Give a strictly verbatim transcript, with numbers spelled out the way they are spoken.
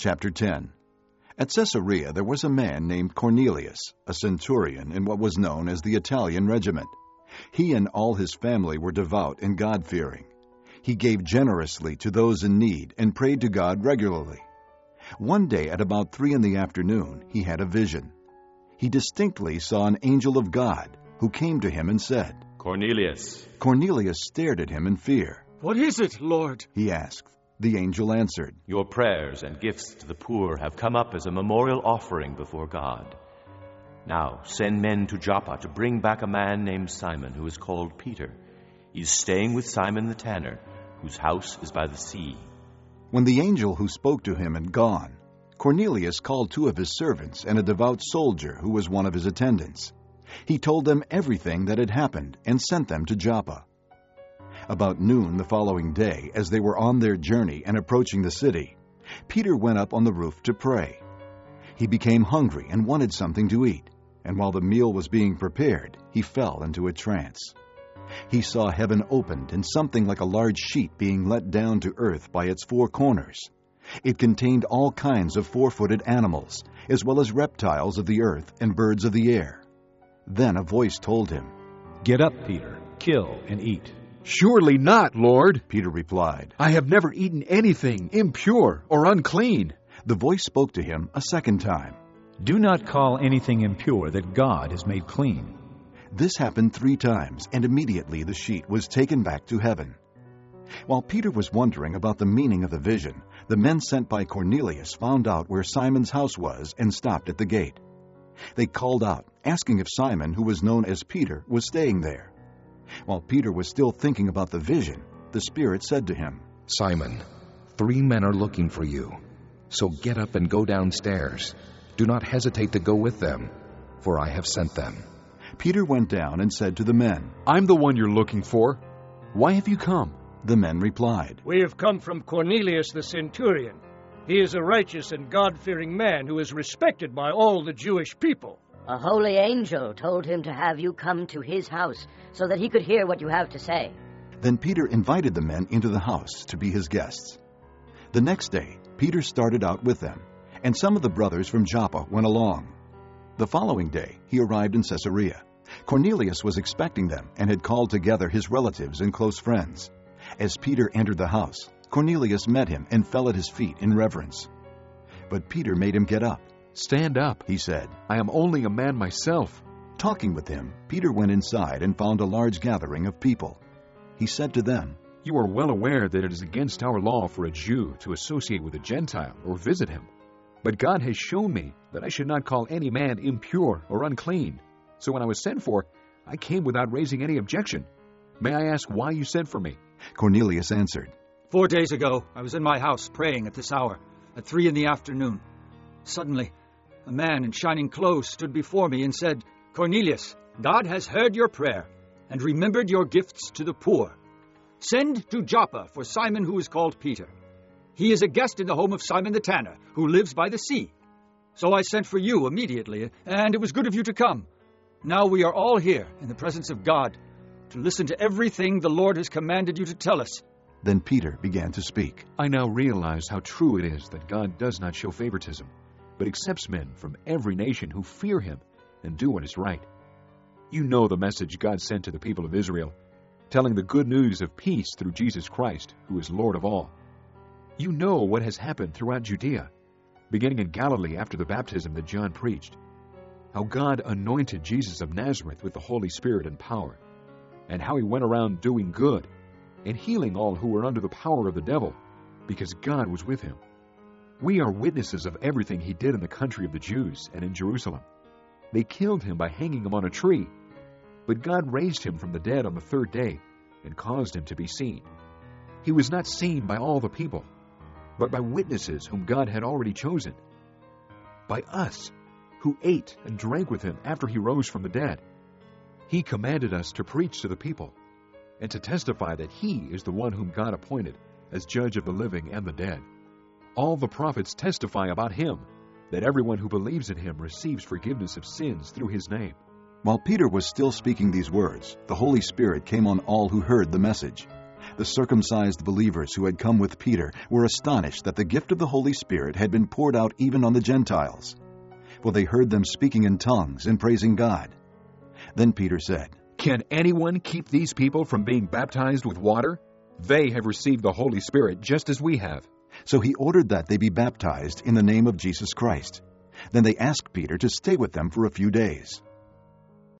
Chapter ten. At Caesarea there was a man named Cornelius, a centurion in what was known as the Italian regiment. He and all his family were devout and God-fearing. He gave generously to those in need and prayed to God regularly. One day at about three in the afternoon, he had a vision. He distinctly saw an angel of God who came to him and said, "Cornelius." Cornelius stared at him in fear. "What is it, Lord?" he asked. The angel answered, "Your prayers and gifts to the poor have come up as a memorial offering before God. Now send men to Joppa to bring back a man named Simon, who is called Peter. He's staying with Simon the tanner, whose house is by the sea." When the angel who spoke to him had gone, Cornelius called two of his servants and a devout soldier who was one of his attendants. He told them everything that had happened and sent them to Joppa. About noon the following day, as they were on their journey and approaching the city, Peter went up on the roof to pray. He became hungry and wanted something to eat, and while the meal was being prepared, he fell into a trance. He saw heaven opened and something like a large sheet being let down to earth by its four corners. It contained all kinds of four-footed animals, as well as reptiles of the earth and birds of the air. Then a voice told him, "Get up, Peter, kill and eat." "Surely not, Lord," Peter replied. "I have never eaten anything impure or unclean." The voice spoke to him a second time. Do not call anything impure that God has made clean. This happened three times, and immediately the sheet was taken back to heaven. While Peter was wondering about the meaning of the vision, the men sent by Cornelius found out where Simon's house was and stopped at the gate. They called out, asking if Simon, who was known as Peter, was staying there. While Peter was still thinking about the vision, the Spirit said to him, "Simon, three men are looking for you. So get up and go downstairs. Do not hesitate to go with them, for I have sent them." Peter went down and said to the men, "I'm the one you're looking for. Why have you come?" The men replied, "We have come from Cornelius the centurion. He is a righteous and God-fearing man who is respected by all the Jewish people. A holy angel told him to have you come to his house so that he could hear what you have to say." Then Peter invited the men into the house to be his guests. The next day, Peter started out with them, and some of the brothers from Joppa went along. The following day, he arrived in Caesarea. Cornelius was expecting them and had called together his relatives and close friends. As Peter entered the house, Cornelius met him and fell at his feet in reverence. But Peter made him get up. "Stand up," he said. "I am only a man myself." Talking with him, Peter went inside and found a large gathering of people. He said to them, "You are well aware that it is against our law for a Jew to associate with a Gentile or visit him. But God has shown me that I should not call any man impure or unclean. So when I was sent for, I came without raising any objection. May I ask why you sent for me?" Cornelius answered, Four days ago, I was in my house praying at this hour, at three in the afternoon. Suddenly, a man in shining clothes stood before me and said, 'Cornelius, God has heard your prayer and remembered your gifts to the poor. Send to Joppa for Simon who is called Peter. He is a guest in the home of Simon the tanner, who lives by the sea.' So I sent for you immediately, and it was good of you to come. Now we are all here in the presence of God to listen to everything the Lord has commanded you to tell us." Then Peter began to speak. "I now realize how true it is that God does not show favoritism, but accepts men from every nation who fear him and do what is right. You know the message God sent to the people of Israel, telling the good news of peace through Jesus Christ, who is Lord of all. You know what has happened throughout Judea, beginning in Galilee after the baptism that John preached, how God anointed Jesus of Nazareth with the Holy Spirit and power, and how he went around doing good and healing all who were under the power of the devil, because God was with him. We are witnesses of everything he did in the country of the Jews and in Jerusalem. They killed him by hanging him on a tree, but God raised him from the dead on the third day and caused him to be seen. He was not seen by all the people, but by witnesses whom God had already chosen, by us, who ate and drank with him after he rose from the dead. He commanded us to preach to the people and to testify that he is the one whom God appointed as judge of the living and the dead. All the prophets testify about him, that everyone who believes in him receives forgiveness of sins through his name." While Peter was still speaking these words, the Holy Spirit came on all who heard the message. The circumcised believers who had come with Peter were astonished that the gift of the Holy Spirit had been poured out even on the Gentiles. For they heard them speaking in tongues and praising God. Then Peter said, Can anyone keep these people from being baptized with water? They have received the Holy Spirit just as we have. So he ordered that they be baptized in the name of Jesus Christ. Then they asked Peter to stay with them for a few days.